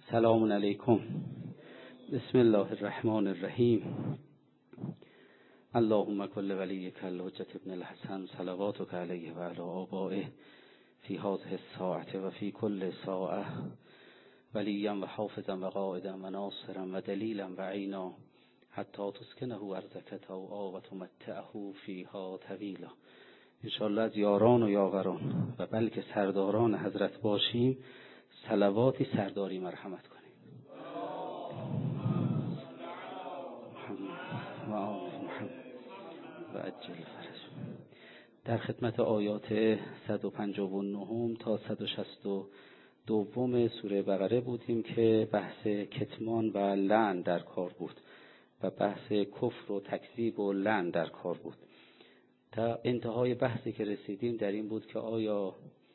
سلام علیکم. بسم الله الرحمن الرحیم. اللهم کل ولیک الحجة ابن الحسن صلواتک علیه و علی آبائه فی هذه الساعة و فی کل ساعة ولیا و حافظا و قائدا و ناصرا و دلیلا و عینا حتی تسکنه ارضک طوعا و تمتعه فیها طویلا. انشاءالله از یاران و یاوران و بلکه سرداران حضرت باشیم، صلواتی سرداری مرحمت کنیم. و آل محمد و عجل فرج. در خدمت آیات 159 تا 162 سوره بقره بودیم که بحث کتمان و لعن در کار بود و بحث کفر و تکذیب و لعن در کار بود. تا انتهای بحثی که رسیدیم در این بود که آیا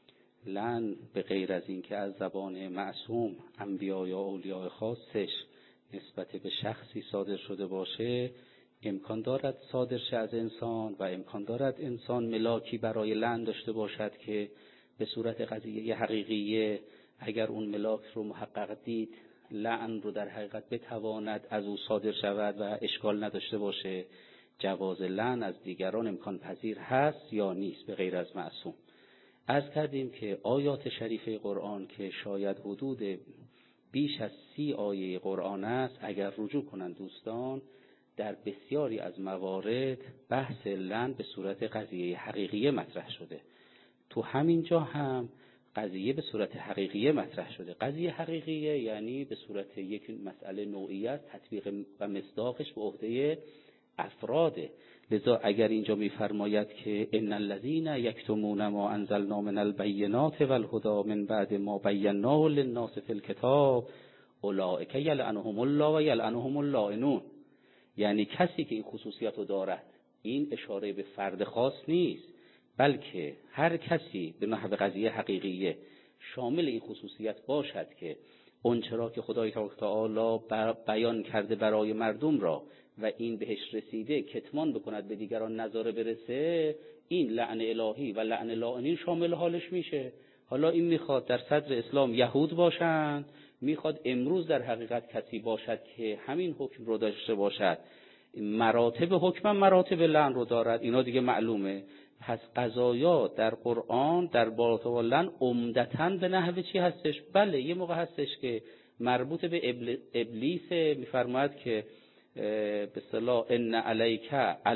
لعن به غیر از این که از زبان معصوم انبیا یا اولیاء خاصش نسبت به شخصی صادر شده باشه، امکان دارد صادر شه از انسان و امکان دارد انسان ملاکی برای لعن داشته باشد که به صورت قضیه حقیقیه اگر اون ملاک رو محقق دید لعن رو در حقیقت بتواند از او صادر شود و اشکال نداشته باشه. جواز لعن از دیگران امکان پذیر هست یا نیست به غیر از معصوم؟ عرض کردیم که آیات شریفه قرآن که شاید حدود بیش از 30 آیه قرآن است، اگر رجوع کنند دوستان، در بسیاری از موارد بحث لعن به صورت قضیه حقیقیه مطرح شده. تو همین جا هم قضیه به صورت حقیقیه مطرح شده. قضیه حقیقیه یعنی به صورت یک مسئله نوعیت، تطبیق و مصداقش به عهده افراده. لذا اگر اینجا می‌فرماید که ان الذين یکتمون ما انزلنا من البینات والهدى من بعد ما بیناه للناس فی الکتاب اولئک یلعنهم الله و یلعنهم اللاعنون، یعنی کسی که این خصوصیت رو دارد، این اشاره به فرد خاص نیست بلکه هر کسی به نحو قضیه حقیقیه شامل این خصوصیت باشد که اونچرا که خدای تعالی بیان کرده برای مردم را و این بهش رسیده کتمان بکند به دیگران نظاره برسه، این لعن الهی و لعن لاعنین شامل حالش میشه. حالا این میخواد در صدر اسلام یهود باشند، میخواد امروز در حقیقت کسی باشد که همین حکم رو داشته باشد، مراتب حکم مراتب لعن رو دارد، اینا دیگه معلومه. پس قضایا در قرآن در باب لعن عمدتاً به نحو چی هستش؟ بله یه موقع هستش که مربوط به ابلیس، میفرماید که به اصطلاح ان علیک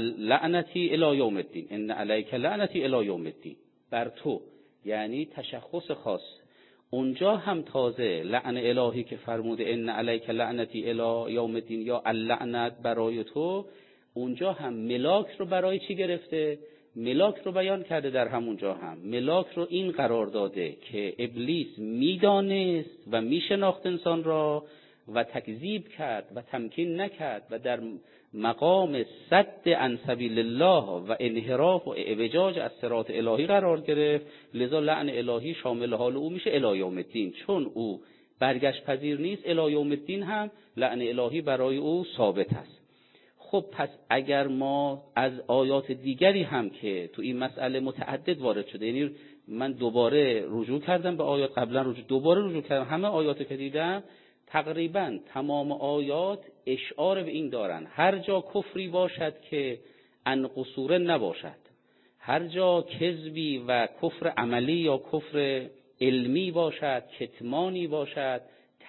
لعنتی الی یوم الدین، ان علیک لعنتی الی یوم الدین، بر تو، یعنی تشخص خاص. اونجا هم تازه لعن الهی که فرموده ان علیک لعنتی الی یوم الدین یا اللعنت برای تو، اونجا هم ملاک رو برای چی گرفته؟ ملاک رو بیان کرده. در همونجا هم ملاک رو این قرار داده که ابلیس میدانست و میشناخت انسان را و تکذیب کرد و تمکین نکرد و در مقام صد عن سبیل الله و انحراف و اعوجاج از صراط الهی قرار گرفت. لذا لعن الهی شامل حال او میشه الی یوم الدین، چون او برگشت پذیر نیست. الی یوم الدین هم لعن الهی برای او ثابت است. خب پس اگر ما از آیات دیگری هم که تو این مسئله متعدد وارد شده، یعنی من دوباره رجوع کردم به آیات، قبلا دوباره رجوع کردم، همه آیاتو که دیدم تقریبا تمام آیات اشعار به این دارن هر جا کفری باشد که ان قصور نباشد، هر جا کذبی و کفر عملی یا کفر علمی باشد، کتمانی باشد،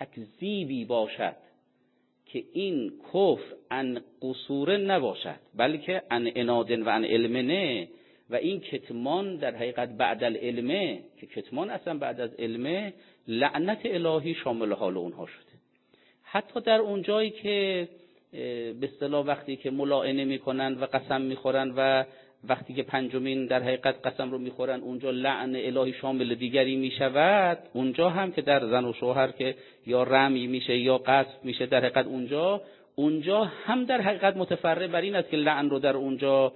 تکذیبی باشد، که این کفر ان قصور نباشد بلکه ان انادن و ان علمنه، و این کتمان در حقیقت بعد العلمه، که کتمان اصلا بعد از علمه، لعنت الهی شامل حال اونها شده. حتی در اون جایی که به اصطلاح وقتی که ملاعنه میکنن و قسم میخورن و وقتی که پنجمین در حقیقت قسم رو میخورن، اونجا لعن الهی شامل دیگری میشود. اونجا هم که در زن و شوهر که یا رمی میشه یا قذف میشه، در حقیقت اونجا هم در حقیقت متفرع بر این است که لعن رو در اونجا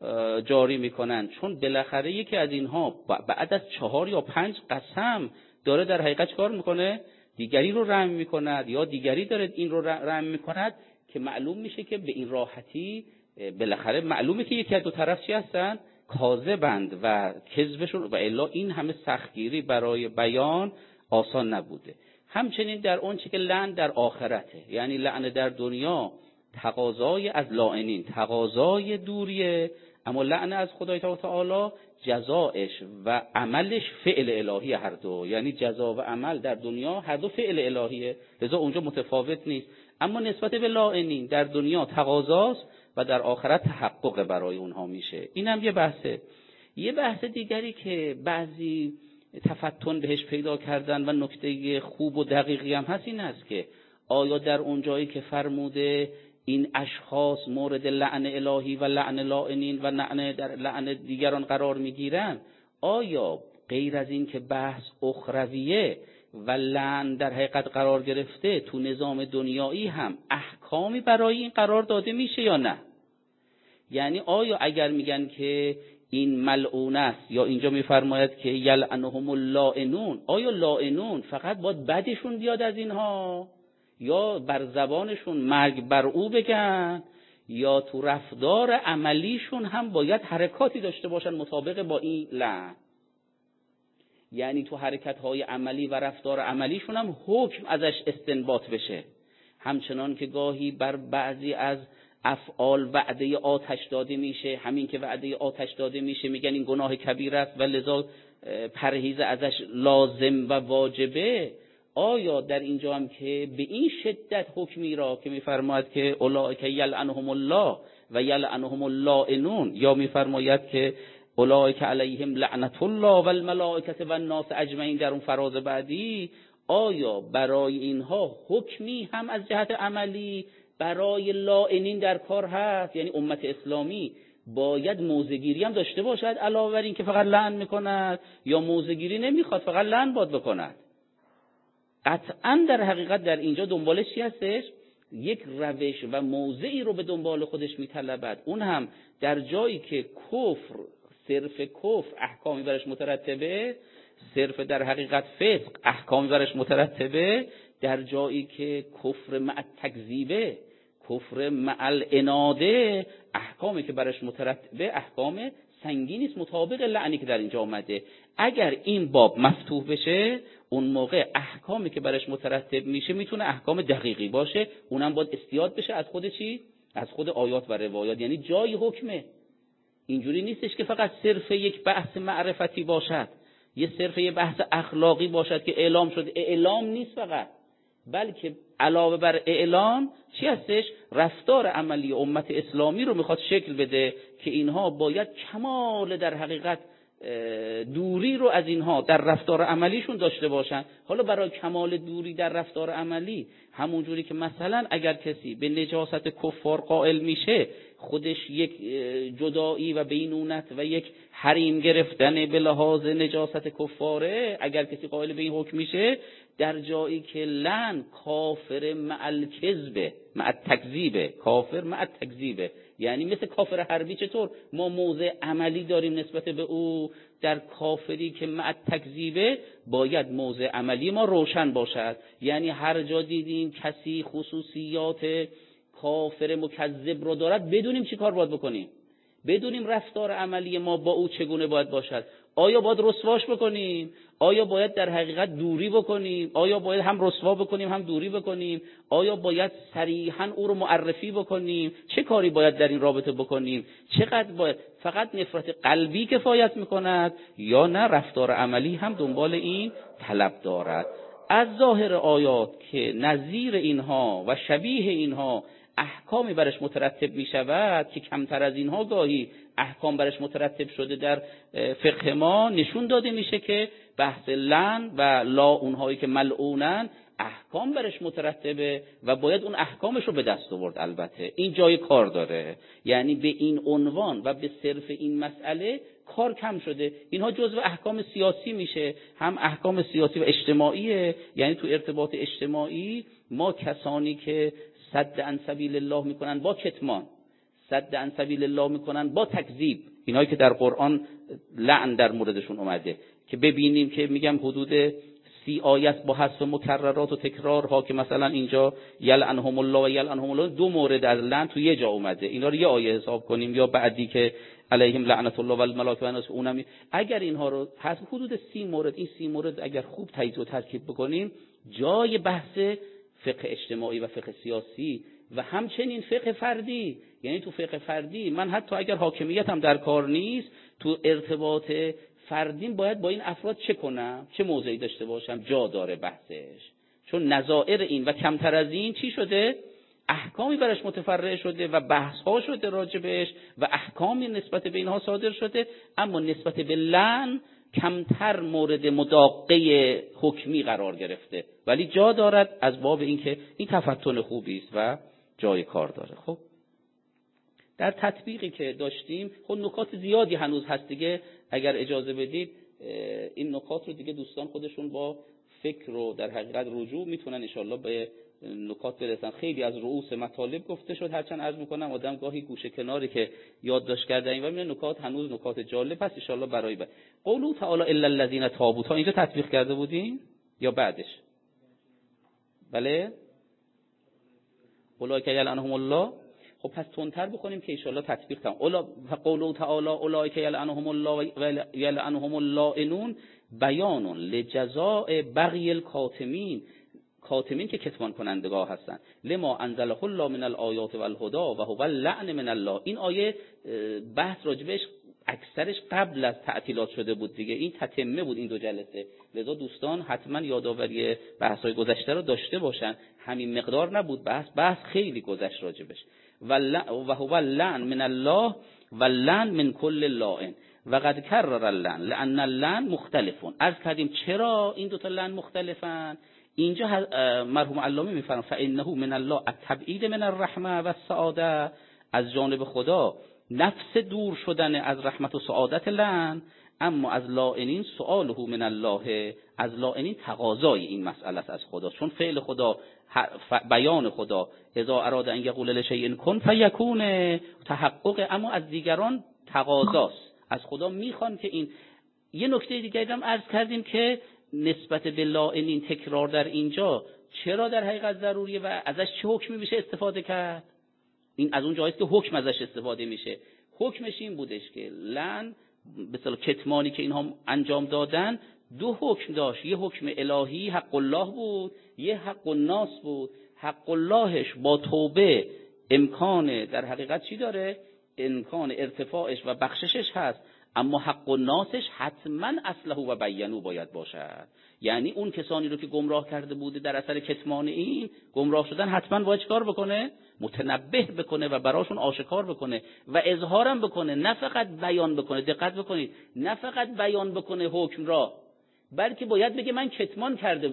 جاری میکنن، چون بالاخره یکی از اینها بعد از 4 یا 5 قسم داره در حقیقت کار میکنه، دیگری رو رحم میکند یا دیگری داره این رو رحم میکند، که معلوم میشه که به این راحتی بالاخره معلومه که یکی از دو طرف چی هستن؟ کاذبند و کذبشون، و الا این همه سختگیری برای بیان آسان نبوده. همچنین در اون چه که لعن در آخرته، یعنی لعن در دنیا تقاضای از لاعنین، تقاضای دوریه، اما لعن از خدای تعالی جزایش و عملش فعل الهی هر دو، یعنی جزا و عمل در دنیا هر دو فعل الهیه، لذا اونجا متفاوت نیست. اما نسبت به لاعنین در دنیا تقاضاست و در آخرت تحقق برای اونها میشه. اینم یه بحثه. یه بحث دیگری که بعضی تفتن بهش پیدا کردن و نکته خوب و دقیقی هم هست این است که آیا در اون جایی که فرموده این اشخاص مورد لعن الهی و لعن لاعنین و لعن دیگران قرار میگیرن، آیا غیر از این که بحث اخرویه و لعن در حقیقت قرار گرفته تو نظام دنیایی هم احکامی برای این قرار داده میشه یا نه؟ یعنی آیا اگر میگن که این ملعون است یا اینجا میفرماید که یلعنهم اللاعنون، آیا لاعنون فقط باید بدشون بیاد از اینها یا بر زبانشون مرگ بر او بگن یا تو رفتار عملیشون هم باید حرکاتی داشته باشن مطابق با این لعن؟ یعنی تو حرکت‌های عملی و رفتار عملیشون هم حکم ازش استنباط بشه. همچنان که گاهی بر بعضی از افعال وعده آتش داده میشه، همین که وعده آتش داده میشه میگن این گناه کبیر است و لذا پرهیز ازش لازم و واجبه. آیا در اینجا هم که به این شدت حکمی را که میفرماید که اولئک یلعنهم الله و یلعنهم اللاعنون، یا میفرماید که اولئک علیهم لعنت الله و الملائکه و الناس اجمعین در اون فراز بعدی، آیا برای اینها حکمی هم از جهت عملی برای لاعنین در کار هست؟ یعنی امت اسلامی باید موضع‌گیری هم داشته باشد علاوه بر این که فقط لعن میکند، یا موضع‌گیری نمیخواد فقط لعن باد بکند؟ قطعا در حقیقت در اینجا دنبالش چی هستش؟ یک روش و موضعی رو به دنبال خودش میطلبد، اون هم در جایی که کفر، صرف کفر احکامی برش مترتبه، صرف در حقیقت فسق احکامی برش مترتبه، در جایی که کفر مع تکذیبه، کفر مع الاناده، احکامی که برش مترتبه احکام سنگینی است مطابق لعنی که در اینجا آمده. اگر این باب مفتوح بشه اون موقع احکامی که برش مترتب میشه میتونه احکام دقیقی باشه، اونم باید استیاد بشه از خود چی؟ از خود آیات و روایات، یعنی جای حکمه. اینجوری نیستش که فقط صرف یک بحث معرفتی باشد، یه صرف یه بحث اخلاقی باشد که اعلام شد. اعلام نیست فقط، بلکه علاوه بر اعلام چی هستش؟ رفتار عملی امت اسلامی رو میخواد شکل بده که اینها باید کمال در حقیقت دوری رو از اینها در رفتار عملیشون داشته باشن. حالا برای کمال دوری در رفتار عملی، همون جوری که مثلا اگر کسی به نجاست کفار قائل میشه، خودش یک جدایی و بینونت و یک حریم گرفتن به لحاظ نجاست کفاره، اگر کسی قائل به این حکم میشه، در جایی که لعن کافر مع الکذب مع التکذیب، کافر مع التکذیب، یعنی مثل کافر حربی چطور ما موضع عملی داریم نسبت به او، در کافری که مع التکذیب باید موضع عملی ما روشن باشد. یعنی هر جا دیدیم کسی خصوصیات کافر مکذب رو دارد، بدونیم چی کار باید بکنیم، بدونیم رفتار عملی ما با او چگونه باید باشد. آیا باید رسواش بکنیم؟ آیا باید در حقیقت دوری بکنیم؟ آیا باید هم رسوا بکنیم هم دوری بکنیم؟ آیا باید صریحاً او رو معرفی بکنیم؟ چه کاری باید در این رابطه بکنیم؟ چقدر باید فقط نفرت قلبی کفایت میکند یا نه رفتار عملی هم دنبال این طلب دارد؟ از ظاهر آیات که نظیر اینها و شبیه اینها احکامی برش مترتب می شود که کمتر از اینها گاهی احکام برش مترتب شده در فقه ما، نشون داده میشه که بحث لعن و لا اونهایی که ملعونن احکام برش مترتبه و باید اون احکامش رو به دست آورد. البته این جای کار داره، یعنی به این عنوان و به صرف این مسئله کار کم شده. اینها جزو احکام سیاسی میشه، هم احکام سیاسی و اجتماعیه، یعنی تو ارتباط اجتماعی ما کسانی که صد عن سبیل الله میکنن با کتمان، صد عن سبیل الله میکنن با تکذیب، اینایی که در قرآن لعن در موردشون اومده که ببینیم که میگم حدود 30 آیت با حذف مکررات و تکرارها که مثلا اینجا یلعنهم الله و یلعنهم الله 2 مورد از لعن تو یه جا اومده، اینا رو یه آیه حساب کنیم، یا بعدی که علیهم لعنت الله و الملائکه و الناس، اونم اگر اینها رو حذف حدود 30 مورد، این 30 مورد اگر خوب تجزیه و ترکیب بکنیم جای بحث فقه اجتماعی و فقه سیاسی و همچنین فقه فردی. یعنی تو فقه فردی من حتی اگر حاکمیتم در کار نیست، تو ارتباط فردیم باید با این افراد چه کنم، چه موضعی داشته باشم، جا داره بحثش. چون نظائر این و کمتر از این چی شده؟ احکامی برش متفرع شده و بحث ها شده راجبش و احکامی نسبت به اینها صادر شده، اما نسبت به لعن کمتر مورد مداقه حکمی قرار گرفته، ولی جا دارد از باب اینکه این تفتن خوبی است و جای کار داره. خب در تطبیقی که داشتیم خب نکات زیادی هنوز هست دیگه، اگر اجازه بدید این نکات رو دیگه دوستان خودشون با فکر رو در حقیقت رجوع میتونن انشالله به نکات برسن. خیلی از رؤوس مطالب گفته شد، هرچند عرض میکنم آدم گاهی گوشه کناری که یادداشت کرده این و میبینه نکات هنوز نکات جالب هست انشالله برای قوله تعالی الا الذین تابوا. تا اینجا تطبیق کرده بودیم یا بعدش؟ بله اولئک یلعنهم الله. خب پس تندتر بکنیم که انشالله تطبیق کنم. قوله تعالی اولئک یلعنهم الله و یلعنهم اللائنون بیان لجزاء بغی الکاتمین. کاتمین که کتمان کنندگان هستند. لما انزله الله من الآیات و الهدى و هو اللعن من الله. این آیه بحث راجبش اکثرش قبل از تعطیلات شده بود دیگه، این تتمه بود این دو جلسه، لذا دوستان حتما یادآوری بحث‌های گذشته رو داشته باشن. همین مقدار نبود بحث خیلی گذشت راجبش. و هو اللعن من الله و اللعن من کل لائن و قد کرر اللعن لان اللعن مختلفون. عرض کردیم چرا این دو تا لعن مختلفن. اینجا مرحوم علامه میفرمایند فانه من الله التبعید من الرحمه و السعاده، از جانب خدا نفس دور شدن از رحمت و سعادت لعن، اما از لائنین سؤاله من الله، از لائنین تقاضای این مسئله است از خدا، چون فعل خدا بیان خدا اذا اراد ان یقول لشیء کن فیکون تحقق، اما از دیگران تقاضاست، از خدا میخوان که این. یه نکته دیگه هم عرض کردیم که نسبت به لائنین تکرار در اینجا چرا در حقیقت ضروریه و ازش چه حکمی میشه استفاده کرد. این از اون جاییست که حکم ازش استفاده میشه. حکمش این بودش که لعن به اصطلاح کتمانی که اینها انجام دادن دو حکم داشت، یه حکم الهی حق الله بود، یه حق الناس بود. حق اللهش با توبه امکان در حقیقت چی داره؟ امکان ارتفاعش و بخششش هست، اما حق الناسش حتما اصله و بیانو باید باشد. یعنی اون کسانی رو که گمراه کرده بوده در اثر کتمان این گمراه شدن، حتما باید چیکار بکنه؟ متنبه بکنه و براشون آشکار بکنه و اظهارم بکنه، نه فقط بیان بکنه. دقت بکنید، نه فقط بیان بکنه حکم را، بلکه باید بگه من کتمان کرده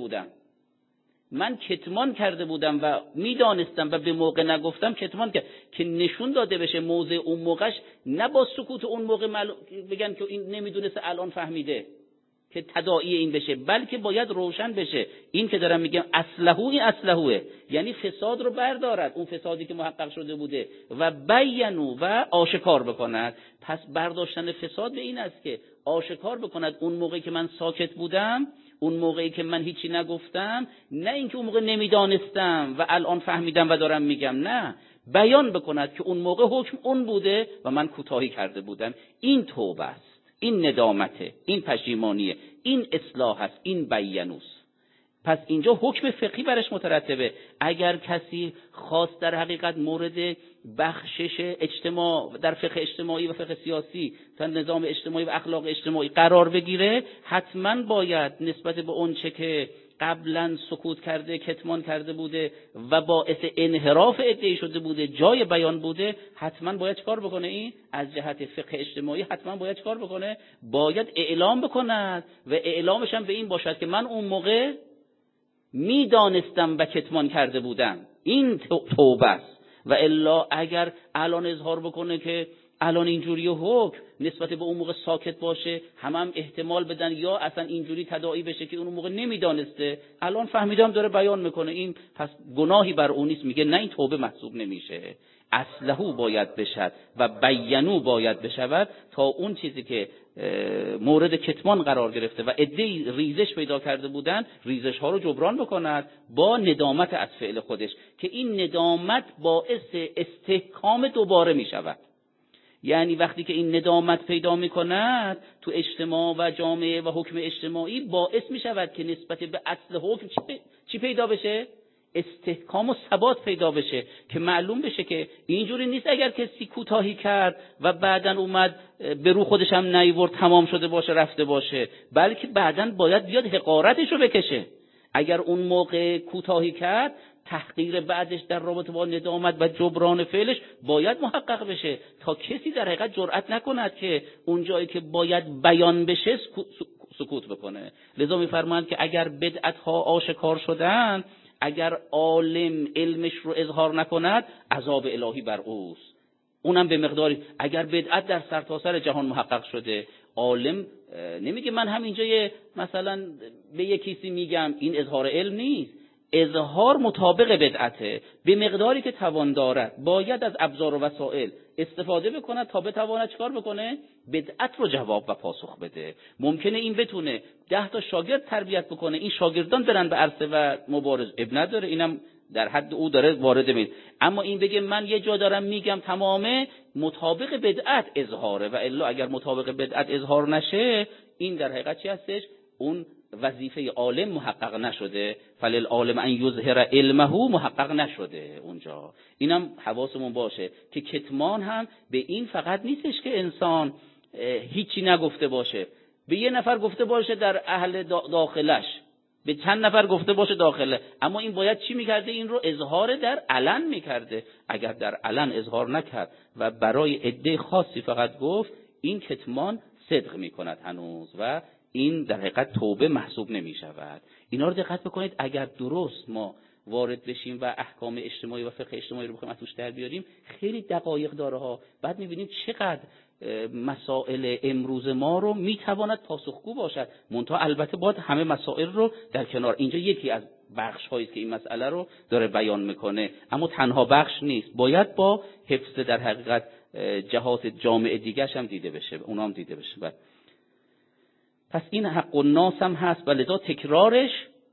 بودم و میدانستم و به موقع نگفتم کتمان که نشون داده بشه موضع اون موقعش، نه با سکوت اون موقع بگن که این نمیدونسته الان فهمیده که تداعی این بشه، بلکه باید روشن بشه. این که دارم میگم اصلهوه، یعنی فساد رو بردارد، اون فسادی که محقق شده بوده و بیانو و آشکار بکند. پس برداشتن فساد به این است که آشکار بکند اون موقعی که من ساکت بودم، اون موقعی که من هیچی نگفتم، نه اینکه اون موقع نمیدانستم و الان فهمیدم و دارم میگم، نه، بیان بکند که اون موقع حکم اون بوده و من کوتاهی کرده بودم. این توبه است، این ندامته، این پشیمانیه، این اصلاح است، این بیانوست. پس اینجا حکم فقهی برش مترتبه. اگر کسی خواست در حقیقت مورد بخشش اجتماع در فقه اجتماعی و فقه سیاسی تا نظام اجتماعی و اخلاق اجتماعی قرار بگیره، حتما باید نسبت به اون چه که قبلا سکوت کرده، کتمان کرده بوده و باعث انحراف ادعی شده بوده، جای بیان بوده، حتما باید چکار بکنه؟ این از جهت فقه اجتماعی حتما باید چکار بکنه؟ باید اعلام بکند و اعلامش هم به این باشد که من اون موقع میدانستم و کتمان کرده بودم. این توبه است. و الا اگر الان اظهار بکنه که الان اینجوری حکم نسبت به اون موقع ساکت باشه، هم احتمال بدن یا اصلا اینجوری تداعی بشه که اون موقع نمیدانسته، الان فهمیدم داره بیان میکنه، این پس گناهی بر اون نیست. میگه نه، این توبه محسوب نمیشه. اصلهو باید بشد و بیانو باید بشود تا اون چیزی که مورد کتمان قرار گرفته و عده‌ای ریزش پیدا کرده بودن، ریزش ها رو جبران بکند با ندامت از فعل خودش، که این ندامت باعث استحکام دوباره می شود. یعنی وقتی که این ندامت پیدا میکند تو اجتماع و جامعه و حکم اجتماعی، باعث میشود که نسبت به اصل حکم چی پیدا بشه؟ استحکام و ثبات پیدا بشه، که معلوم بشه که اینجوری نیست اگر کسی کوتاهی کرد و بعداً اومد به رو خودش هم نیورد تمام شده باشه رفته باشه، بلکه بعداً باید بیاد حقارتش رو بکشه. اگر اون موقع کوتاهی کرد، تحقیر بعدش در رابطه با ندامت و جبران فعلش باید محقق بشه تا کسی در حقیقت جرأت نکند که اون جایی که باید بیان بشه سکوت بکنه. لذا می‌فرمایند که اگر بدعت‌ها آشکار شدن، اگر عالم علمش رو اظهار نکند، عذاب الهی بر اوست. اونم به مقداری. اگر بدعت در سرتاسر جهان محقق شده، عالم نمیگه من همینجا مثلا به یکیسی میگم، این اظهار علم نیست. اظهار مطابق بدعته، به مقداری که توان دارد باید از ابزار و وسایل استفاده بکند تا بتواند چکار بکنه؟ بدعت رو جواب و پاسخ بده. ممکنه این بتونه 10 تا شاگرد تربیت بکنه، این شاگردان برن به عرصه و مبارز، اب نداره، اینم در حد او داره وارد میشه. اما این بگه من یه جا دارم میگم تمامه مطابق بدعت اظهاره، و الا اگر مطابق بدعت اظهار نشه، این در حقیقت چی هستش؟ اون وظیفه عالم محقق نشده. فللعالم ان یظهر علمه محقق نشده اونجا. اینم حواسمون باشه که کتمان هم به این فقط نیستش که انسان هیچی نگفته باشه، به یه نفر گفته باشه در اهل داخلش، به چند نفر گفته باشه داخله، اما این باید چی میکرده؟ این رو اظهار در علن میکرده. اگر در علن اظهار نکرد و برای عده خاصی فقط گفت، این کتمان صدق میکند هنوز و این در حقیقت توبه محسوب نمی شود. اینا رو دقت بکنید. اگر درست ما وارد بشیم و احکام اجتماعی و فقه اجتماعی رو بخوایم از توش در بیاریم، خیلی دقایق داره ها. بعد می‌بینیم چقدر مسائل امروز ما رو میتواند پاسخگو باشد. منتها البته باید همه مسائل رو در کنار، اینجا یکی از بخش هایی که این مسئله رو داره بیان میکنه، اما تنها بخش نیست، باید با حفظ در حقیقت جهات جامعه دیگرش هم دیده بشه، اونا هم دیده بشه. بعد پس این حق الناس هم هست و لذا تکرارش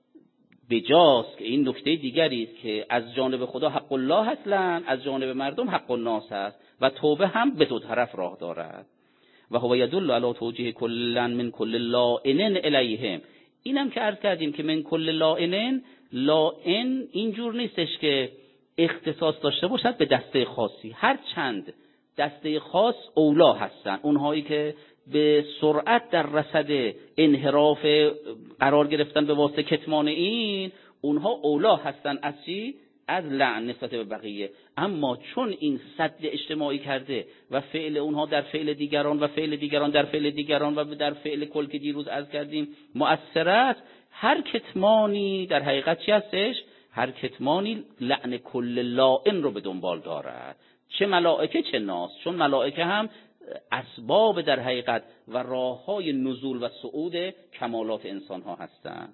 بجاست که این نکته دیگری است که از جانب خدا حق الله هستن، از جانب مردم حق الناس هست و توبه هم به دو طرف راه دارد. و هو یدل علی توجیه کلا من کل لائن الیهم. اینم که عرض کردیم که من کل لائن، لائن اینجور نیستش که اختصاص داشته باشد به دسته خاصی، هر چند دسته خاص اولا هستن، اونهایی که به سرعت در رصد انحراف قرار گرفتن به واسطه کتمان این، اونها اولا هستن از چی؟ از لعن نسبت به بقیه. اما چون این سد اجتماعی کرده و فعل اونها در فعل دیگران و فعل دیگران در فعل دیگران و در فعل کل که دیروز عرض کردیم مؤثرات، هر کتمانی در حقیقت چی هستش؟ هر کتمانی لعن کل لائن رو به دنبال دارد، چه ملائکه چه ناس، چون ملائکه هم اسباب در حقیقت و راههای نزول و صعود کمالات انسان ها هستند.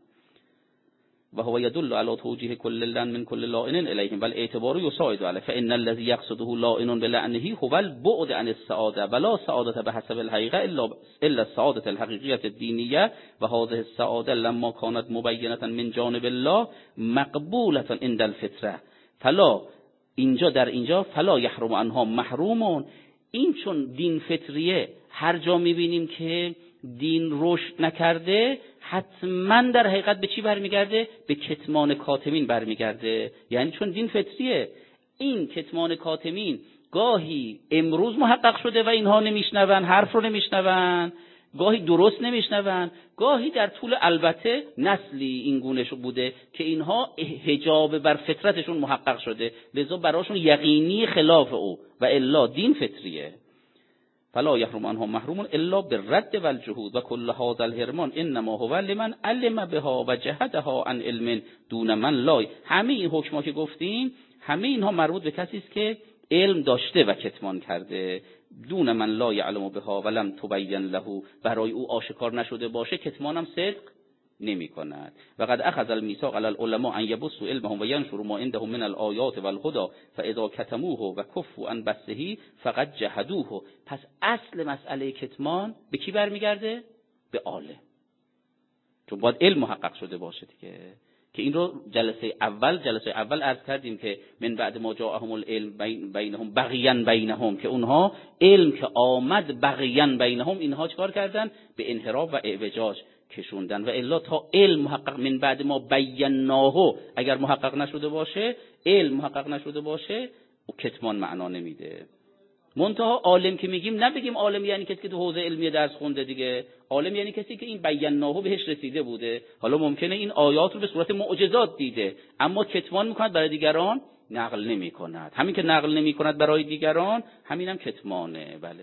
و هو يدل على توجيه كل لعن من كل لائن الیهم بل اعتبار يساعد عليه فان الذي يقصده لائن بلعنه هو البعد عن السعاده ولا سعاده بحسب الحقيقه الا السعاده الحقيقيه الدينيه وهذه السعاده لما كانت مبينه من جانب الله مقبوله عند الفطره فلا اینجا در اینجا فلا يحرم عنها محرومون. این چون دین فطریه، هر جا میبینیم که دین رشد نکرده حتما در حقیقت به چی برمیگرده؟ به کتمان کاتمین برمیگرده. یعنی چون دین فطریه، این کتمان کاتمین گاهی امروز محقق شده و اینها نمیشنون، حرف رو نمیشنون، گاهی درست نمیشنون، گاهی در طول البته نسلی این گونهش بوده که اینها حجاب بر فطرتشون محقق شده، لذا براشون یقینی خلاف او و الا دین فطریه. فلا يحرم عنهم محروم الا بالرد والجهود و كل هذا الحرمان انما هو لمن علم بها و جهدها عن علم دون من لا. همه این حکما که گفتیم، همه اینها مربوط به کسی است که علم داشته و کتمان کرده، دون من لا يعلم بها ولم تبين له، برای او آشکار نشده باشه کتمانم صدق نمی کند. و قد اخذ الميثاق على العلماء ان يبثوا علمهم و ينشروا ما عندهم من الآیات والهدى فاذا كتموه و كفوا عن بثه فقد جحدوه. پس اصل مسئله کتمان به کی برمیگرده؟ به عالم، چون باید علم محقق شده باشه دیگه. که این رو جلسه اول عرض کردیم که من بعد ما جاءهم العلم بینهم بغیا بینهم، که اونها علم که آمد بغیا بینهم اینها چیکار کردن؟ به انحراف و اعوجاج کشوندن. و الا تا علم محقق من بعد ما بیناه اگر محقق نشده باشه، علم محقق نشده باشه، و کتمان معنا نمیده. منتها عالم که میگیم نبگیم عالم یعنی کسی که تو حوزه علمی درس خونده دیگه، عالم یعنی کسی که این بیناه بهش رسیده بوده. حالا ممکنه این آیات رو به صورت معجزات دیده اما کتمان میکند برای دیگران، نقل نمیکند. همین که نقل نمیکند برای دیگران، همینم کتمانه. بله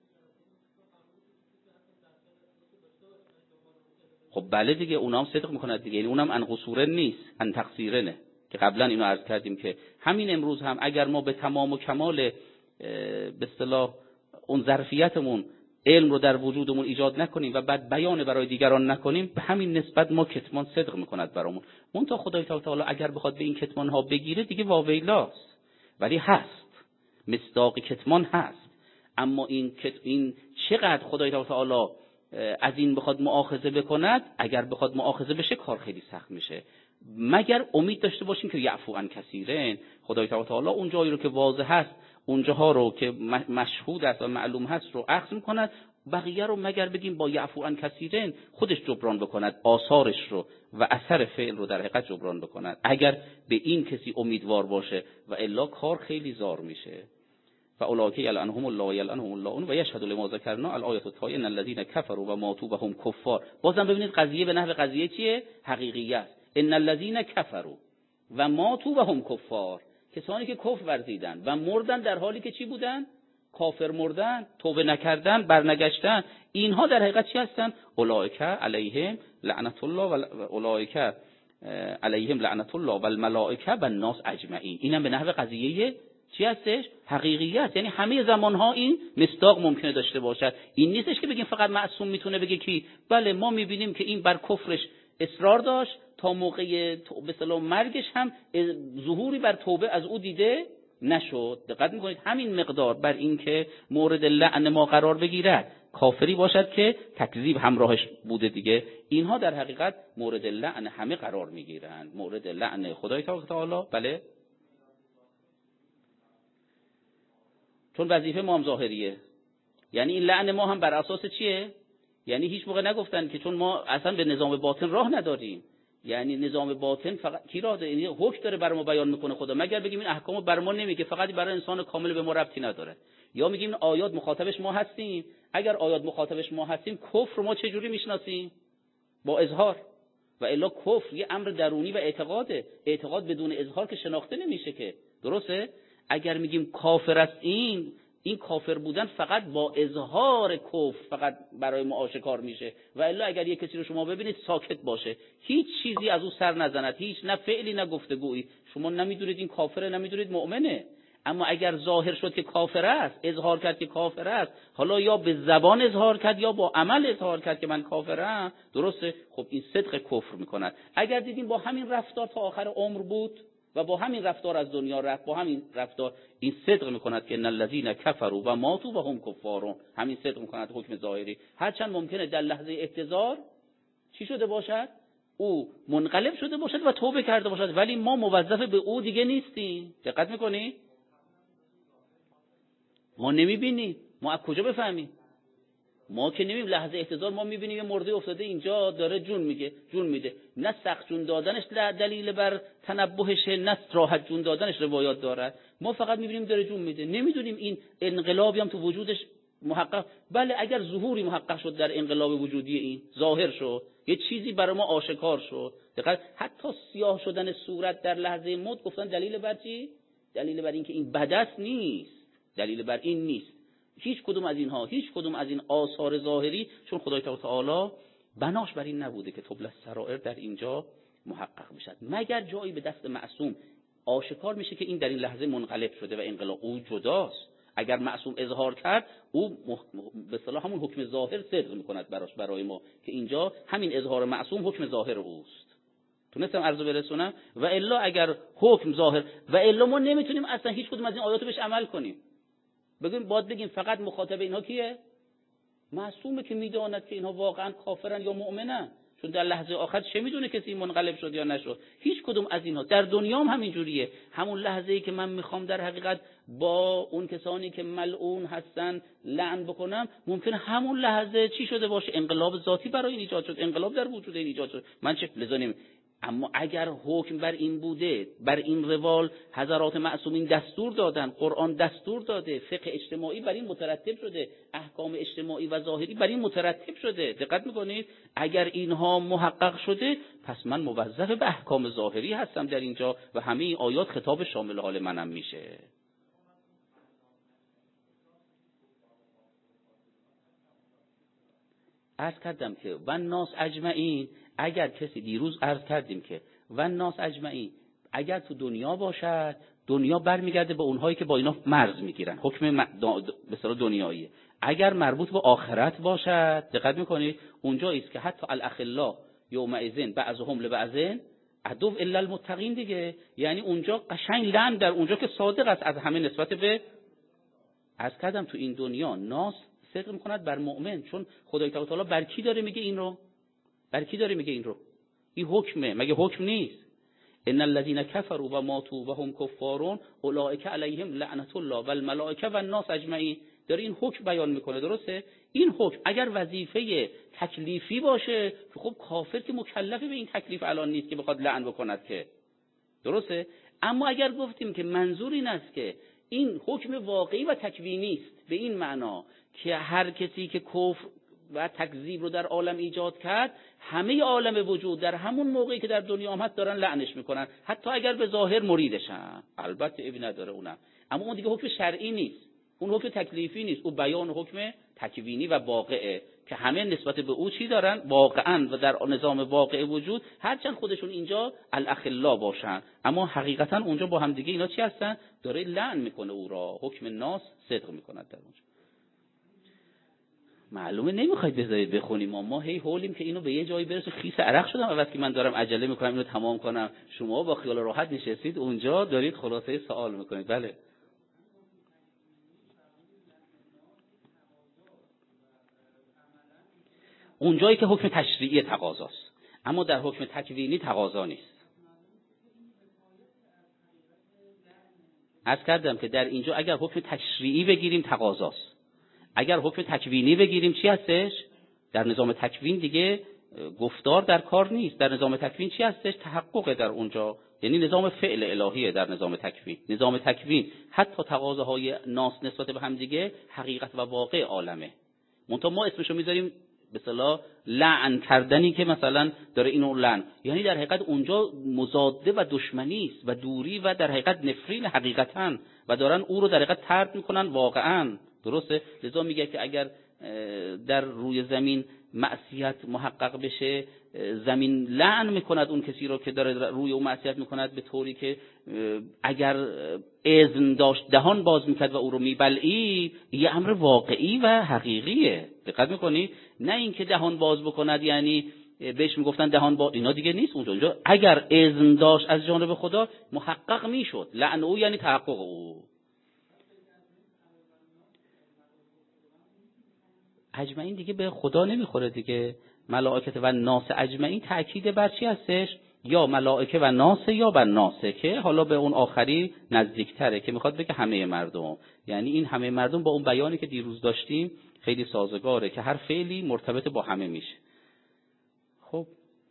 خب بله دیگه، اونام صدق میکند دیگه، یعنی اونم ان قصور نیست، ان تقصیرنه، که قبلا اینو عرض کردیم که همین امروز هم اگر ما به تمام و کمال به اصطلاح اون ظرفیتمون علم رو در وجودمون ایجاد نکنیم و بعد بیان برای دیگران نکنیم، به همین نسبت ما کتمان صدق میکند برامون. منتها خدای تعالی اگر بخواد به این کتمان ها بگیره دیگه واویلاست، ولی هست، مصداق کتمان هست. اما این چقدر خدای تعالی از این بخواد مؤاخذه بکند، اگر بخواد مؤاخذه بشه کار خیلی سخت میشه، مگر امید داشته باشیم که یعفو عن کثیرین. خدای تعالی اون جایی رو که واضح هست، اونجاها رو که مشهود است و معلوم هست رو اخذ میکند، بقیه رو مگر بگیم با یعفو عن کثیرین خودش جبران بکند، آثارش رو و اثر فعل رو در حقیقت جبران بکند، اگر به این کسی امیدوار باشه، و الا کار خیلی زار میشه. فاولئک یلعنهم الله و یلعنهم الله و یشهد لما ذکرنا الآیه التالیه ان الذين كفروا و ماتوا وهم کفار. بازم ببینید قضیه به نحو قضیه چیه؟ حقیقیه است. ان الذين كفروا و ماتوا وهم کفار، کسانی که کفر ورزیدن و مردن در حالی که چی بودن؟ کافر مردن، توبه نکردن، برنگشتن، اینها در حقیقت چی هستن؟ اولئک علیهم لعنت الله و اولئک علیهم لعنت الله و الملائکه و الناس اجمعین. اینم به نحو قضیه چی هستش؟ حقیقیت. یعنی همه زمانها این مصداق ممکنه داشته باشد. این نیستش که بگیم فقط معصوم میتونه بگه کی بله ما میبینیم که این بر کفرش اصرار داشت تا موقع به اصطلاح مرگش هم ظهوری بر توبه از او دیده نشد. دقت میکنید همین مقدار بر این که مورد لعن ما قرار بگیرد کافری باشد که تکذیب همراهش بوده دیگه، اینها در حقیقت مورد لعن همه قرار میگیرند، مورد لعن خدای تعالی. بله چون وظیفه ما هم ظاهریه، یعنی این لعن ما هم بر اساس چیه؟ یعنی هیچ موقع نگفتن که چون ما اصلا به نظام باطن راه نداریم، یعنی نظام باطن فقط کی راه داره؟ یعنی حکم داره بر ما بیان میکنه خدا، مگر بگیم این احکامو بر ما نمیگه، فقط برای انسان کامل به ما ربطی نداره. یا میگیم این آیات مخاطبش ما هستیم، اگر آیات مخاطبش ما هستیم کفر ما چه جوری میشناسیم؟ با اظهار. و الا کفر یه امر درونی و اعتقاده، اعتقاد بدون اظهار که شناخته نمیشه که، درسته؟ اگر میگیم کافر است این کافر بودن فقط با اظهار کفر فقط برای ما آشکار میشه. و الا اگر یک کسی رو شما ببینید ساکت باشه، هیچ چیزی از او سر نزند، هیچ نه فعلی نه گفتگویی، شما نمیدونید این کافره، نمیدونید مؤمنه. اما اگر ظاهر شد که کافر است، اظهار کرد که کافر است، حالا یا به زبان اظهار کرد یا با عمل اظهار کرد که من کافرم، درسته؟ خب این صدق کفر میکند. اگر دیدیم با همین رفتار تا آخر عمر بود و با همین رفتار از دنیا رفت، با همین رفتار، این صدق میکند که ان الذين كفروا و ماتوا و هم کفار، همین صدق میکند حکم ظاهری. هرچند ممکنه در لحظه احتضار چی شده باشد؟ او منقلب شده باشد و توبه کرده باشد، ولی ما موظف به او دیگه نیستیم. دقت میکنی؟ ما نمیبینیم، ما از کجا بفهمیم؟ ما که نمیبینیم. لحظه احتضار ما میبینیم یه مرده افتاده اینجا داره جون میده، نه سخت جون دادنش دلیل بر تنبهشه، نه راحت جون دادنش روایات دارد، ما فقط میبینیم داره جون میده، نمیدونیم این انقلابی هم تو وجودش محقق. بله اگر ظهوری محقق شد در انقلاب وجودی، این ظاهر شد، یه چیزی برای ما آشکار شد، دقیقاً حتی سیاه شدن صورت در لحظه موت گفتن دلیل بر چی؟ دلیل بر این که این بدست نیست، دلیل بر این نیست. هیچ کدوم از این آثار ظاهری، چون خدای تعالی بناش بر این نبوده که طبل السرائر در اینجا محقق بشد، مگر جایی به دست معصوم آشکار میشه که این در این لحظه منقلب شده و انقلاب او جداست. اگر معصوم اظهار کرد، او به اصطلاح همون حکم ظاهر صدق میکند برای ما که اینجا همین اظهار معصوم حکم ظاهر اوست. تونستم عرض برسونم؟ و الا اگر حکم ظاهر، و الا ما نمیتونیم اصلا هیچ کدوم از این آیات رو بهش عمل کنیم. بگیم فقط مخاطب اینها کیه؟ معصومه که میداند که اینها واقعا کافرن یا مؤمنن. چون در لحظه آخر چه میدونه کسی منقلب شد یا نشد؟ هیچ کدوم از اینها. در دنیا هم همین جوریه. همون لحظه‌ای که من میخوام در حقیقت با اون کسانی که ملعون هستن لعن بکنم، ممکن همون لحظه چی شده باشه؟ انقلاب ذاتی برای این ایجاد شد، انقلاب در وجود این ایجاد شد. من چه لزومی. اما اگر حکم بر این بوده، بر این روال حضرات معصومین دستور دادن، قرآن دستور داده، فقه اجتماعی بر این مترتب شده، احکام اجتماعی و ظاهری بر این مترتب شده. دقت میکنید؟ اگر اینها محقق شده، پس من موظف به احکام ظاهری هستم در اینجا و همه این آیات خطاب شامل حال منم میشه. عرض کردم که و الناس اجمعین، اگر کسی دیروز عرض کردیم که و الناس اجمعین اگر تو دنیا باشد، دنیا برمیگرده به اونهایی که با اینا مرز میگیرن، حکم به اصطلاح دنیاییه. اگر مربوط به آخرت باشد، دقت میکنید اونجایی است که حتی الاخلا یومئذ بعضهم لبعض عدو الا المتقین دیگه. یعنی اونجا قشنگ لعن در اونجا که صادق است از همه نسبت به، عرض کردم تو این دنیا ناس صدق میکند بر مؤمن، چون خدای تعالی بر کی داره میگه این رو؟ بر کی داره میگه این رو؟ این حکمه، مگه حکم نیست؟ ان الذين كفروا وماتوا وهم كفار اولئک علیهم لعنت الله والملائکه والناس اجمعین. داره این حکم بیان میکنه، درسته؟ این حکم اگر وظیفه تکلیفی باشه، خب کافر که مکلف به این تکلیف الان نیست که بخواد لعن بکند که، درسته؟ اما اگر گفتیم که منظور این است که این حکم واقعی و تکوینی است، به این معنا که هر کسی که کفر و تکذیب رو در عالم ایجاد کرد، همه عالم وجود در همون موقعی که در دنیا آمد دارن لعنش میکنن، حتی اگر به ظاهر مریدشن. البته ایبی نداره اونم، اما اون دیگه حکم شرعی نیست، اون حکم تکلیفی نیست، اون بیان حکم تکوینی و واقعه که همه نسبت به او چی دارن؟ واقعا و در نظام واقع وجود، هرچند خودشون اینجا الاخلا باشن، اما حقیقتا اونجا با هم دیگه اینا چی هستن؟ داره لعن میکنه او را، حکم ناس صدق میکند در اونجا. معلومه نمیخواید بذارید بخونیم، ما هی حولیم که اینو به یه جایی برسه. خیس عرق شدم اول که من دارم عجله میکنم اینو تمام کنم، شما با خیال راحت نشستید اونجا دارید خلاصه سوال میکنید. بله اونجایی که حکم تشریعی تقاضاست، اما در حکم تکوینی تقاضا نیست. عرض کردم که در اینجا اگر حکم تشریعی بگیریم تقاضاست، اگر حکم تکوینی بگیریم چی هستش؟ در نظام تکوین دیگه گفتار در کار نیست، در نظام تکوین چی هستش؟ تحقق در اونجا، یعنی نظام فعل الهیه در نظام تکوین. نظام تکوین حتی تقاضاهای ناس نسبت به هم دیگه حقیقت و واقع عالمه، منتها ما اسمشو میذاریم به اصطلاح لعن کردنی که مثلا داره اینو لعن، یعنی در حقیقت اونجا مضاده و دشمنی است و دوری و در حقیقت نفرین حقیقتا، و دارن او رو در حقیقت طرد میکنن واقعا، درسته؟ لذا میگه که اگر در روی زمین معصیت محقق بشه، زمین لعن میکند اون کسی رو که داره روی اون معصیت میکند، به طوری که اگر اذن داشت دهان باز میکرد و او رو میبلعی، یه امر واقعی و حقیقیه. دقت میکنی؟ نه اینکه دهان باز بکند یعنی بهش میگفتن دهان باز، اینا دیگه نیست اونجا. اگر اذن داشت از جانب خدا محقق میشد لعن او، یعنی تحقق او. اجمعین دیگه به خدا نمیخوره دیگه، ملائکه و ناس اجمعین تأکید بر چی هستش؟ یا ملائکه و ناس یا بر ناسه، که حالا به اون آخری نزدیکتره که میخواد بگه همه مردم. یعنی این همه مردم با اون بیانی که دیروز داشتیم خیلی سازگاره که هر فعلی مرتبط با همه میشه. خب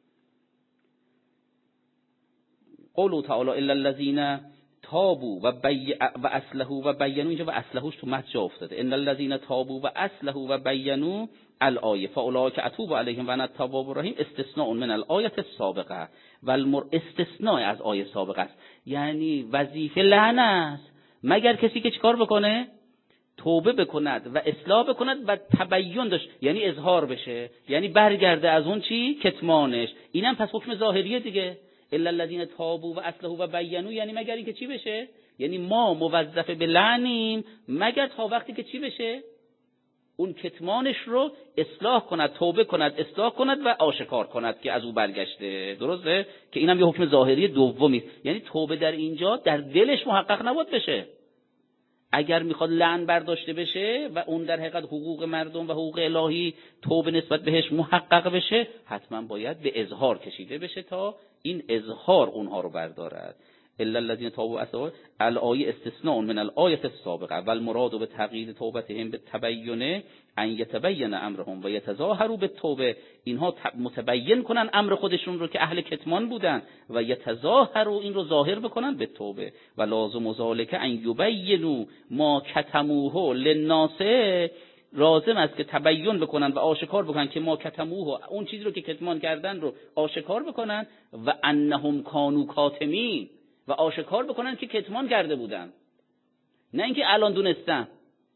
قوله تعالی الا الذين تابوا و اصلحوا و بینوا، اینجا و اصلحوش تو متن جا افتاده، ان الذين تابوا و اصلحوا و بینوا الآیه فاولئک اتوب علیهم و انا التواب الرحیم استثناء من الآیه السابقه و استثناء از آیه سابقه است. یعنی وظیفه لعن است مگر کسی که چیکار بکنه؟ توبه بکند و اصلاح بکند و تبیین داشت، یعنی اظهار بشه، یعنی برگرده از اون چی؟ کتمانش. اینم پس حکم ظاهریه دیگه، الا الذين تابوا و اصلحوا و بینوا، یعنی مگر اینکه چی بشه؟ یعنی ما موظف به لعنیم مگر تا وقتی که چی بشه؟ اون کتمانش رو اصلاح کند، توبه کند، اصلاح کند و آشکار کند که از او برگشته. درسته؟ که اینم یه حکم ظاهری دومی است. یعنی توبه در اینجا در دلش محقق نباید بشه. اگر میخواد لعن برداشته بشه و اون در حقیقت حقوق مردم و حقوق الهی توبه نسبت بهش محقق بشه، حتما باید به اظهار کشیده بشه تا این اظهار اونها رو بردارد. الا الذين تابوا واتقوا، الآیه استثناء من الآیه السابقه و المراد بتقیید توبتهم بالتبین ان یتبین امرهم و یتظاهروا بالتوبه، اینها متبین کنن امر خودشون رو که اهل کتمان بودن و یتظاهروا این رو ظاهر بکنن به توبه و لازم ذلک ان یبینوا ما کتموه للناس، لازم است که تبیین بکنن و آشکار بکنن که ما کتموه، اون چیزی رو که کتمان کردن رو آشکار بکنن و انهم کانوا کاتمین، و آشکار بکنن که کتمان کرده بودن، نه اینکه الان دونستن.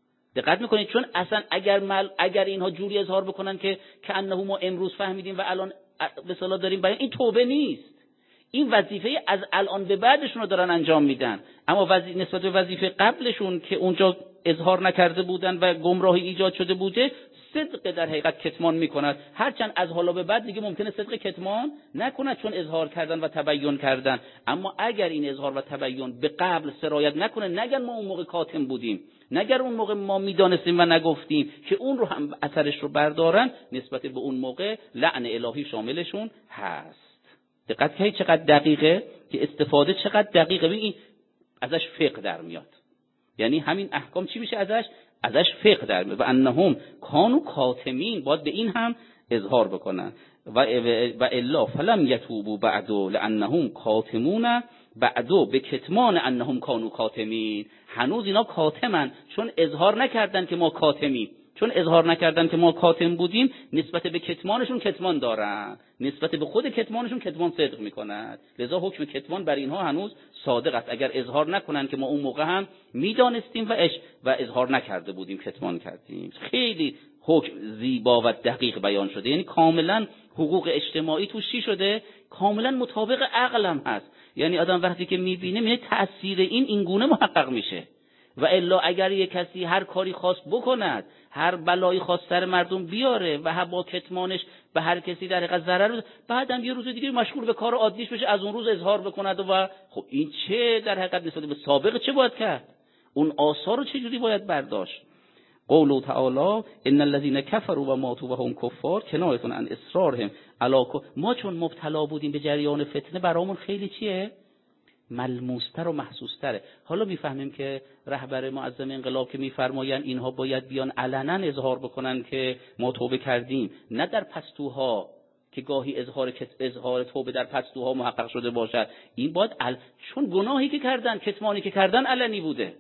دقت میکنید؟ چون اصلا اگر اینها جوری اظهار بکنن که انه ما امروز فهمیدیم و الان به اصطلاح داریم بیان، این توبه نیست، این وظیفه از الان به بعدشون رو دارن انجام میدن. اما نسبت به وظیفه قبلشون که اونجا اظهار نکرده بودن و گمراهی ایجاد شده بوده، صدق در حقیقت کتمان میکند. هرچند از حالا به بعد دیگه ممکنه صدق کتمان نکند چون اظهار کردن و تبیین کردن، اما اگر این اظهار و تبیین به قبل سرایت نکنه، نگن ما اون موقع کاتم بودیم، نگر اون موقع ما میدانستیم و نگفتیم، که اون رو هم اثرش رو بردارن، نسبت به اون موقع لعن الهی شاملشون هست. دقت کنید چقدر دقیقه، که استفاده چقدر دقیقه. ببین ازش فقه در میاد، یعنی همین احکام چی میشه ازش فقه در میاد. و انهم کانوا کاتمین، باید به این هم اظهار بکنن. و الا فلم یتوبوا بعد لانهم کاتمون بعد به کتمان انهم کانوا کاتمین، هنوز اینا کاتمن چون اظهار نکردن که ما کاتمیم، چون اظهار نکردن که ما کاتم بودیم، نسبت به کتمانشون کتمان دارن، نسبت به خود کتمانشون کتمان صدق میکنند، لذا حکم کتمان بر اینها هنوز صادق است. اگر اظهار نکنن که ما اون موقع هم میدانستیم و اظهار نکرده بودیم، کتمان کردیم. خیلی حکم زیبا و دقیق بیان شده، یعنی کاملا حقوق اجتماعی توش چی شده؟ کاملا مطابق عقلم هست. یعنی آدم وقتی که میبینه میبینه تأثیر این گونه محقق میشه. و الا اگر یک کسی هر کاری خواست بکند، هر بلایی خواست سر مردم بیاره و با کتمانش به هر کسی در حقیقت ضرر، بعدم یه روز دیگه مشغول به کار عادیش بشه، از اون روز اظهار بکند و خب این چه در حقیقت نسبت به سابق چه باید کرد؟ اون آثار رو چه جوری باید برداشت؟ قوله تعالی ان الذين كفروا وماتوا وهم كفار کنایه عن اصرارهم علی، ما چون مبتلا بودیم به جریان فتنه، برامون خیلی چیه؟ ملموستر و محسوستره. حالا میفهمیم که رهبر معظم انقلاب که میفرمایند اینها باید بیان علنا اظهار بکنن که ما توبه کردیم، نه در پستوها که گاهی اظهار توبه در پستوها محقق شده باشد. این باید چون گناهی که کردن، کتمانی که کردن علنی بوده،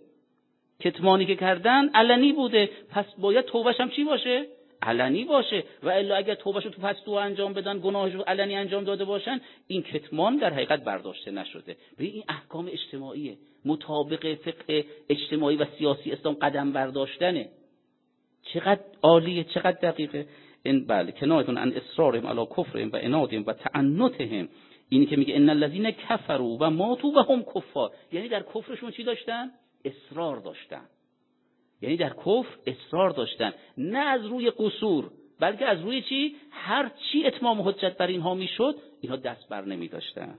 کتمانی که کردن علنی بوده، پس باید توبهش هم چی باشه؟ علنی باشه. و الا اگر توبهشو تو پستو انجام بدن، گناهشو علنی انجام داده باشن، این کتمان در حقیقت برداشته نشده. ببین این احکام اجتماعیه، مطابق فقه اجتماعی و سیاسی اسلام قدم برداشتنه. چقدر عالیه، چقدر دقیقه. این بله کنایتون عن اصرارهم علی کفرهم و عنادهم و تعنتهم، اینی که میگه ان الذين كفروا و ماتوا وهم کفار، یعنی در کفرشون چی داشتن؟ اصرار داشتن. یعنی در کفر اصرار داشتن، نه از روی قصور، بلکه از روی چی؟ هر چی اتمام حجت بر اینها میشد، اینها دست بر نمی داشتن.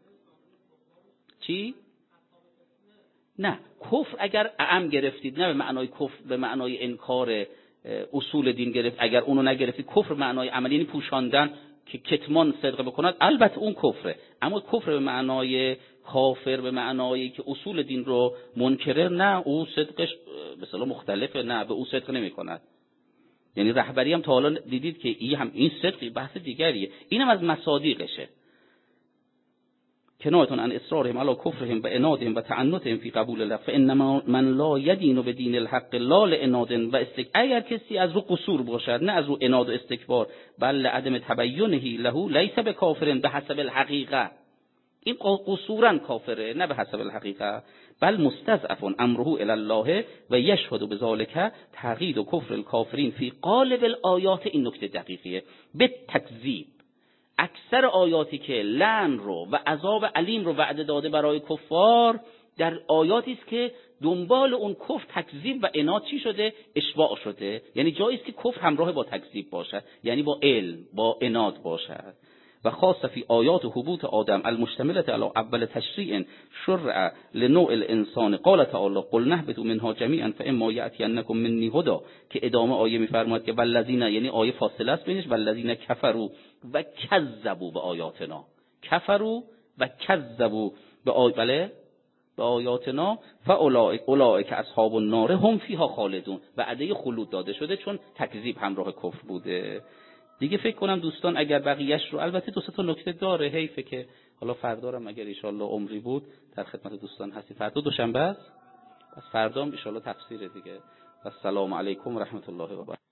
چی؟ نه، کفر اگر اعم گرفتید، نه به معنای کفر به معنای انکار اصول دین گرفت، اگر اونو نگرفتید، کفر معنای عملی، یعنی پوشاندن که کتمان صدق بکند، البته اون کفره. اما کفر به معنای کافر، به معنایی که اصول دین رو منکره، نه، او صدقش مثلا مختلفه، نه به او صدق نمی کند. یعنی رهبری هم تا حالا دیدید که این صدقی بحث دیگریه، اینم از مصادیقشه. کنایتون عن اصرارهم علی کفرهم و عنادهم و تعنتهم فی قبول الله فان من لا یدین بدین الحق لا لعناد و اگر کسی از رو قصور باشد، نه از رو عناد و استکبار، بل عدم تبینه له لیس بکافر بحسب الحقیقه، این قصورا کافره نه به حسب الحقیقه، بل مستضعف امره الی الله و یشهد بذلک تقیید و کفر الکافرین فی قالب الآیات. این نکته دقیقیه. به تکذیب اکثر آیاتی که لعن رو و عذاب علیم رو وعده داده برای کفار، در آیاتی است که دنبال اون کفر تکذیب و عناد چی شده؟ اشباع شده. یعنی جایی است که کفر همراه با تکذیب باشد، یعنی با علم، با عناد باشد. و خاص فی آیات حبوط آدم المشتملة علی اول تشریع شرع لنوع الانسان قال تعالی قل نهبطوا منها جمیعا فاما یأتینکم منی هدی که ادامه آیه میفرماید که والذین، یعنی آیه فاصله است بینش، والذین کفروا و کذبوا بآیاتنا، کفروا و کذبوا به آیاتنا فاولئک اصحاب النار هم فیها خالدون، وعده خلود داده شده چون تکذیب همراه کفر بوده. دیگه فکر کنم دوستان اگر بقیه‌اش رو، البته دو سه تا نکته داره، حیفه که حالا فردا هم اگر ان شاءالله عمری بود در خدمت دوستان هستی. فردا دوشنبه است، پس فردا ان شاءالله تفسیر دیگه. السلام علیکم و رحمت الله و برکاته.